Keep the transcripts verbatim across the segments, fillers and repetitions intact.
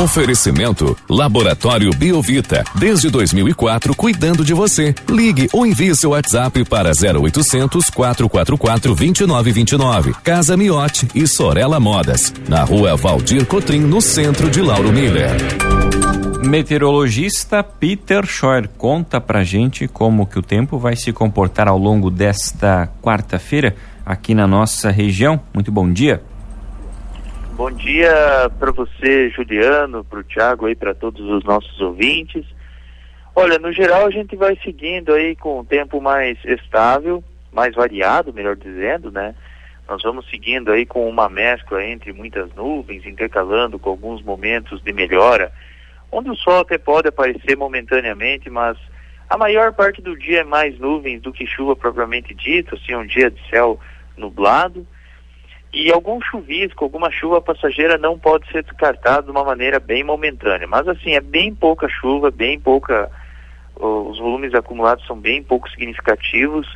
Oferecimento Laboratório Biovita, desde dois mil e quatro, cuidando de você. Ligue ou envie seu WhatsApp para zero oitocentos, quatrocentos e quarenta e quatro, vinte e nove vinte e nove. Casa Miotti e Sorella Modas, na rua Valdir Cotrim, no centro de Lauro Miller. Meteorologista Peter Scheuer conta pra gente como que o tempo vai se comportar ao longo desta quarta-feira aqui na nossa região. Muito bom dia. Bom dia para você, Juliano, para o Thiago aí, para todos os nossos ouvintes. Olha, no geral a gente vai seguindo aí com um tempo mais estável, mais variado, melhor dizendo, né? Nós vamos seguindo aí com uma mescla entre muitas nuvens, intercalando com alguns momentos de melhora, onde o sol até pode aparecer momentaneamente, mas a maior parte do dia é mais nuvens do que chuva propriamente dito, assim, um dia de céu nublado. E algum chuvisco, alguma chuva passageira não pode ser descartado de uma maneira bem momentânea. Mas assim, é bem pouca chuva, bem pouca, os volumes acumulados são bem pouco significativos.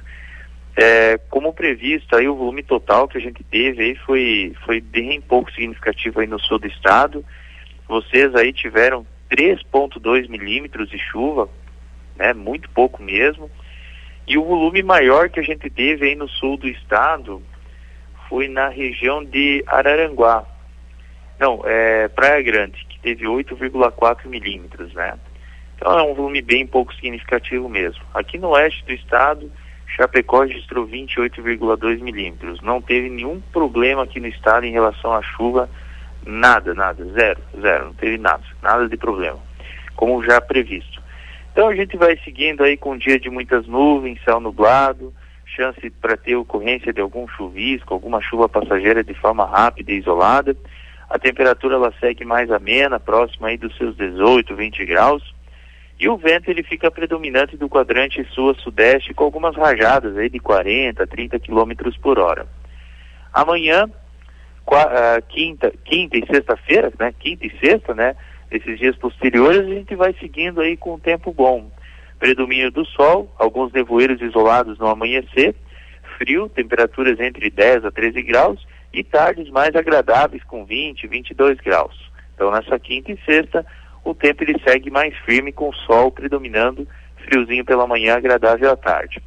É, como previsto, aí o volume total que a gente teve aí foi, foi bem pouco significativo aí no sul do estado. Vocês aí tiveram três vírgula dois milímetros de chuva, né, muito pouco mesmo. E o volume maior que a gente teve aí no sul do estado foi na região de Araranguá, não, é Praia Grande, que teve oito vírgula quatro milímetros, né? Então é um volume bem pouco significativo mesmo. Aqui no oeste do estado, Chapecó registrou vinte e oito vírgula dois milímetros. Não teve nenhum problema aqui no estado em relação à chuva, nada, nada, zero, zero, não teve nada, nada de problema, como já previsto. Então a gente vai seguindo aí com um dia de muitas nuvens, céu nublado, chance para ter ocorrência de algum chuvisco, alguma chuva passageira de forma rápida e isolada. A temperatura ela segue mais amena, próxima aí dos seus dezoito, vinte graus. E o vento ele fica predominante do quadrante sul a sudeste, com algumas rajadas aí de quarenta, trinta quilômetros por hora. Amanhã, uh, quinta, quinta e sexta-feira, né? Quinta e sexta, né? Esses dias posteriores a gente vai seguindo aí com um tempo bom. Predomínio do sol, alguns nevoeiros isolados no amanhecer, frio, temperaturas entre dez a treze graus e tardes mais agradáveis com vinte, vinte e dois graus. Então nessa quinta e sexta o tempo ele segue mais firme com o sol predominando, friozinho pela manhã, agradável à tarde.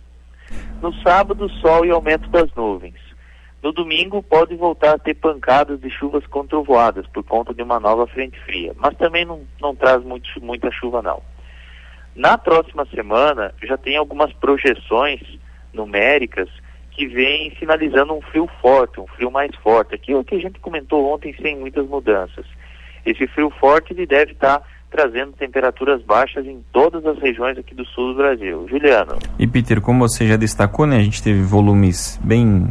No sábado, sol e aumento das nuvens. No domingo pode voltar a ter pancadas de chuvas com trovoadas por conta de uma nova frente fria, mas também não, não traz muito, muita chuva não. Na próxima semana, já tem algumas projeções numéricas que vêm sinalizando um frio forte, um frio mais forte. Aquilo que a gente comentou ontem sem muitas mudanças. Esse frio forte ele deve estar tá trazendo temperaturas baixas em todas as regiões aqui do sul do Brasil. Juliano. E Peter, como você já destacou, né, a gente teve volumes bem...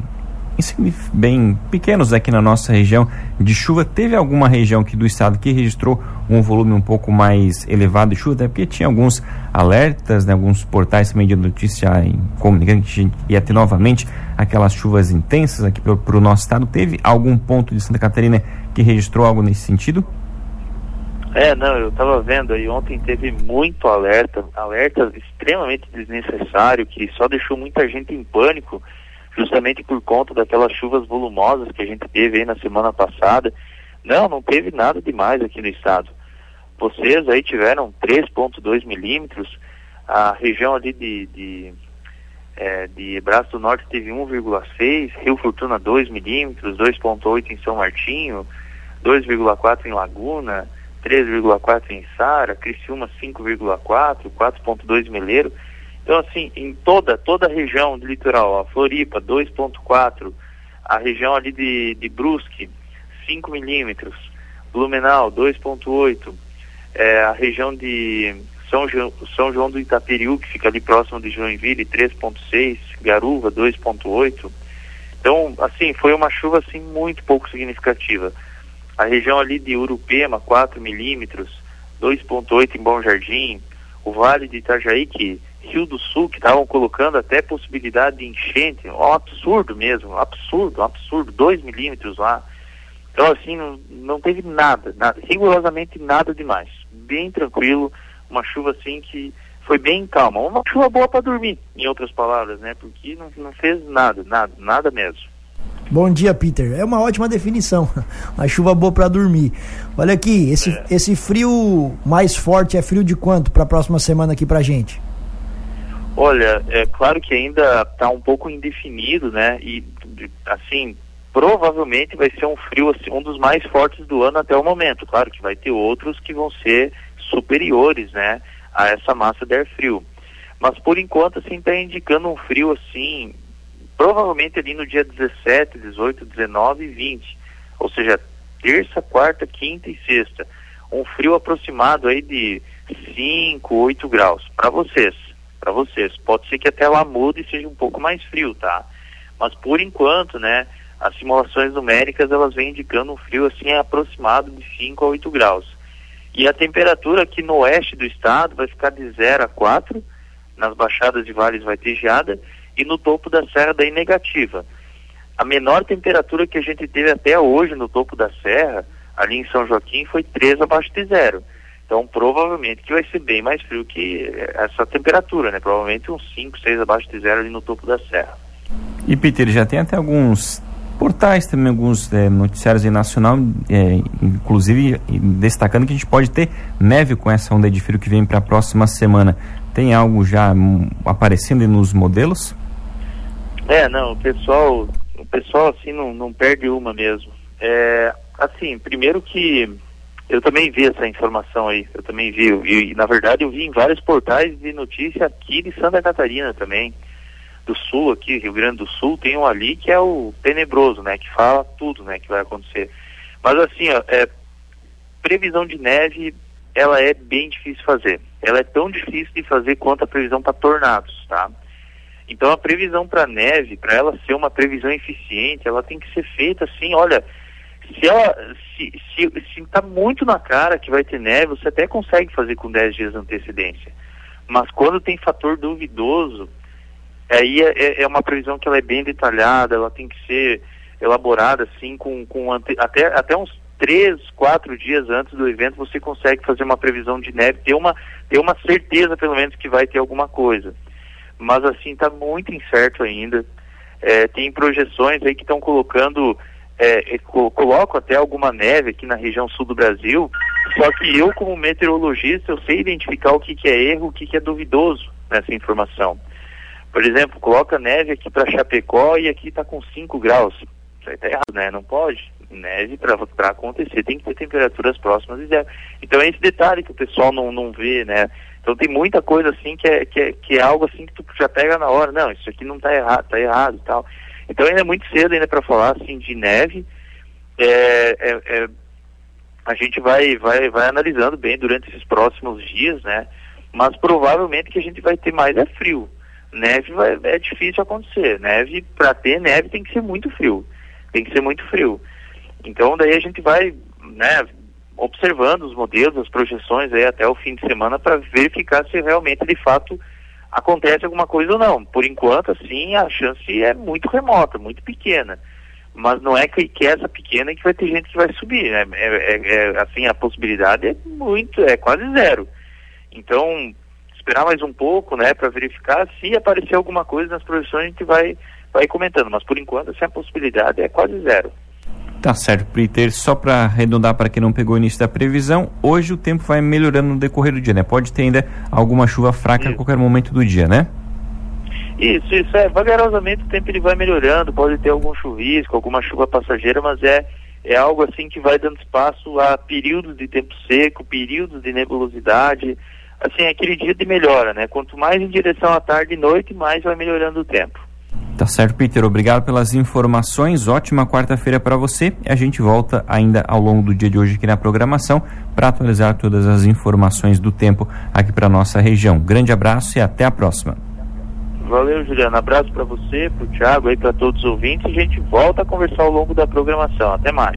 bem pequenos aqui na nossa região de chuva. Teve alguma região aqui do estado que registrou um volume um pouco mais elevado de chuva, até porque tinha alguns alertas, né, alguns portais também de notícia em, comunicando que a gente ia ter novamente aquelas chuvas intensas aqui para o nosso estado. Teve algum ponto de Santa Catarina que registrou algo nesse sentido? É, não, eu estava vendo aí, ontem teve muito alerta, alerta extremamente desnecessário, que só deixou muita gente em pânico, justamente por conta daquelas chuvas volumosas que a gente teve aí na semana passada. Não, não teve nada demais aqui no estado. Vocês aí tiveram três vírgula dois milímetros, a região ali de, de, é, de Braço do Norte teve um vírgula seis, Rio Fortuna dois milímetros, dois vírgula oito em São Martinho, dois vírgula quatro em Laguna, três vírgula quatro em Sara, Criciúma cinco vírgula quatro, quatro vírgula dois em Meleiro. Então, assim, em toda, toda a região do litoral, a Floripa, dois vírgula quatro, a região ali de, de Brusque, cinco milímetros, Blumenau, dois vírgula oito, é, a região de São, jo, São João do Itaperiú, que fica ali próximo de Joinville, três vírgula seis, Garuva, dois vírgula oito. Então, assim, foi uma chuva, assim, muito pouco significativa. A região ali de Urupema, quatro milímetros, dois vírgula oito em Bom Jardim, o Vale de Itajaí, que Rio do Sul, que estavam colocando até possibilidade de enchente, um absurdo mesmo, um absurdo, um absurdo, dois milímetros lá. Então, assim, não, não teve nada, nada, rigorosamente nada demais. Bem tranquilo, uma chuva assim que foi bem calma. Uma chuva boa para dormir, em outras palavras, né? Porque não, não fez nada, nada, nada mesmo. Bom dia, Peter. É uma ótima definição. A chuva boa para dormir. Olha aqui, esse, é. esse frio mais forte é frio de quanto para a próxima semana aqui pra gente? Olha, é claro que ainda está um pouco indefinido, né? E, assim, provavelmente vai ser um frio, assim, um dos mais fortes do ano até o momento. Claro que vai ter outros que vão ser superiores, né, a essa massa de ar frio. Mas, por enquanto, assim, está indicando um frio, assim, provavelmente ali no dia dezessete, dezoito, dezenove e vinte. Ou seja, terça, quarta, quinta e sexta. Um frio aproximado aí de cinco, oito graus. Para vocês, para vocês. Pode ser que até lá mude e seja um pouco mais frio, tá? Mas, por enquanto, né, as simulações numéricas, elas vêm indicando um frio, assim, aproximado de cinco a oito graus. E a temperatura aqui no oeste do estado vai ficar de zero a quatro, nas baixadas de vales vai ter geada, e no topo da serra daí negativa. A menor temperatura que a gente teve até hoje no topo da serra, ali em São Joaquim, foi três abaixo de zero. Então, provavelmente que vai ser bem mais frio que essa temperatura, né? Provavelmente uns cinco, seis abaixo de zero ali no topo da serra. E, Peter, já tem até alguns portais também, alguns é, noticiários aí nacional, é, inclusive destacando que a gente pode ter neve com essa onda de frio que vem para a próxima semana. Tem algo já um, aparecendo nos modelos? É, não, o pessoal, o pessoal assim não, não perde uma mesmo. É, assim, primeiro que eu também vi essa informação aí, eu também vi, e na verdade eu vi em vários portais de notícia aqui de Santa Catarina também, do Sul aqui, Rio Grande do Sul, tem um ali que é o tenebroso, né, que fala tudo, né, que vai acontecer. Mas assim, ó, é, previsão de neve, ela é bem difícil fazer. Ela é tão difícil de fazer quanto a previsão para tornados, tá? Então a previsão para neve, para ela ser uma previsão eficiente, ela tem que ser feita assim, olha, se ela se, se, se tá muito na cara que vai ter neve, você até consegue fazer com dez dias de antecedência. Mas quando tem fator duvidoso, aí é, é uma previsão que ela é bem detalhada, ela tem que ser elaborada assim, com, com ante, até, até uns três, quatro dias antes do evento você consegue fazer uma previsão de neve, ter uma, ter uma certeza pelo menos que vai ter alguma coisa. Mas assim, está muito incerto ainda. É, tem projeções aí que estão colocando, é, co coloco até alguma neve aqui na região sul do Brasil, só que eu como meteorologista, eu sei identificar o que, que é erro, o que, que é duvidoso nessa informação. Por exemplo, coloca neve aqui para Chapecó e aqui está com cinco graus. Isso aí está errado, né? Não pode. Neve para acontecer tem que ter temperaturas próximas de zero. Então é esse detalhe que o pessoal não, não vê, né? Então tem muita coisa assim que é, que, é, que é algo assim que tu já pega na hora. Não, isso aqui não está errado, está errado e tal. Então ainda é muito cedo ainda para falar assim de neve. É, é, é, a gente vai, vai, vai analisando bem durante esses próximos dias, né? Mas provavelmente que a gente vai ter mais é frio. Neve vai, é difícil acontecer. Neve, para ter neve tem que ser muito frio. Tem que ser muito frio. Então daí a gente vai, né, observando os modelos, as projeções aí até o fim de semana para verificar se realmente de fato acontece alguma coisa ou não. Por enquanto, assim, a chance é muito remota, muito pequena. Mas não é que, que essa pequena que vai ter gente que vai subir, né? É, é, é, assim, a possibilidade é muito, é quase zero. Então, esperar mais um pouco, né, para verificar se aparecer alguma coisa nas projeções, a gente vai, vai comentando. Mas por enquanto, assim, a possibilidade é quase zero. Tá certo, Peter. Só para arredondar para quem não pegou o início da previsão, hoje o tempo vai melhorando no decorrer do dia, né? Pode ter ainda alguma chuva fraca isso. A qualquer momento do dia, né? Isso, isso. É, vagarosamente o tempo ele vai melhorando, pode ter algum chuvisco, alguma chuva passageira, mas é, é algo assim que vai dando espaço a períodos de tempo seco, períodos de nebulosidade, assim, aquele dia de melhora, né? Quanto mais em direção à tarde e noite, mais vai melhorando o tempo. Tá certo, Peter. Obrigado pelas informações. Ótima quarta-feira para você. A gente volta ainda ao longo do dia de hoje aqui na programação para atualizar todas as informações do tempo aqui para nossa região. Grande abraço e até a próxima. Valeu, Juliano. Abraço para você, para o Thiago e para todos os ouvintes. A gente volta a conversar ao longo da programação. Até mais.